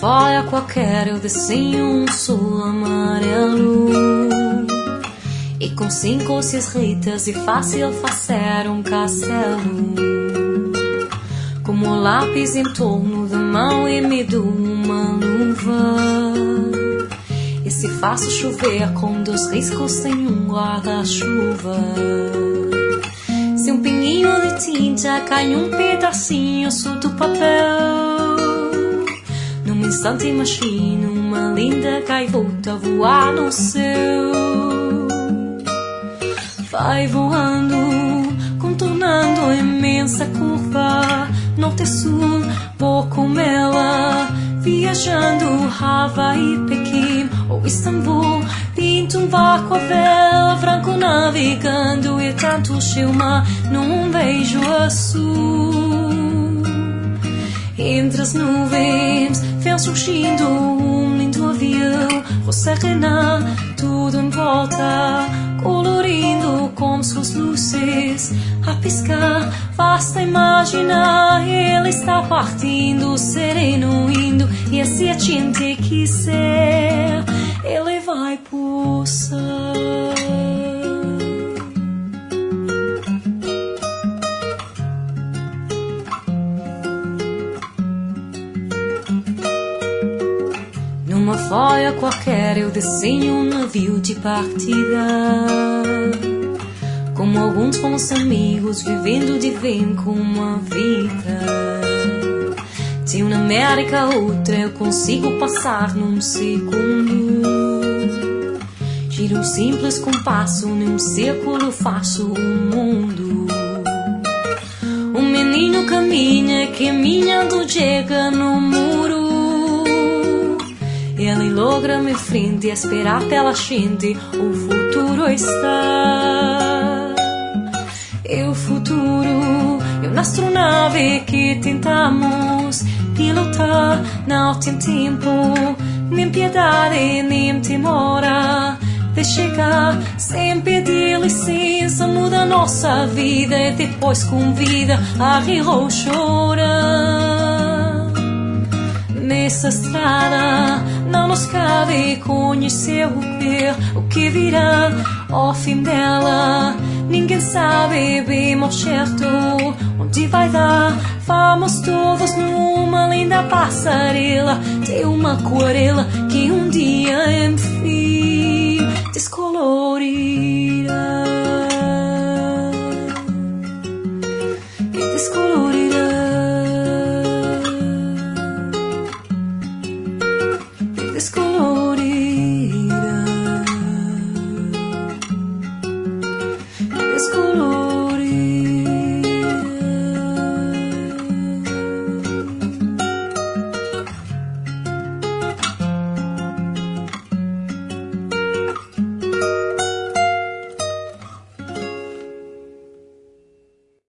folha qualquer eu desenho um sol amarelo, e com 5 ou 6 ritas é fácil fazer um castelo. Como o lápis em torno da mão e me dou uma luva, e se faço chover com 2 riscos em um guarda-chuva. Se um pinguinho de tinta cai um pedacinho do papel, num instante imagino uma linda gaivota voar no céu. Vai voando, contornando a imensa curva, norte e sul, vou com ela, viajando Havaí, Pequim ou Istambul. Pinto um barco a vela, franco navegando, e tanto chama num beijo azul. Entre as nuvens vem surgindo um lindo avião, rosa rena, tudo em volta, colorindo com suas luzes a piscar. Basta imaginar, ele está partindo, sereno indo, e se a gente quiser, ele vai pousar. Numa folha qualquer eu desenho um navio de partida, como alguns bons amigos vivendo de bem com uma vida. De uma América a outra eu consigo passar num segundo. Giro um simples compasso, num círculo faço um mundo. Um menino caminhando, chega no muro. Ele logra me frente, a esperar pela gente, o futuro está. E o futuro é uma astronave que tentamos pilotar. Não tem tempo, nem piedade, nem demora de chegar. Sem pedir licença, muda nossa vida e depois convida a rir ou chorar. Nessa estrada não nos cabe conhecer o que virá ao fim dela. Ninguém sabe bem ao certo onde vai dar. Vamos todos numa linda passarela de uma aquarela que um dia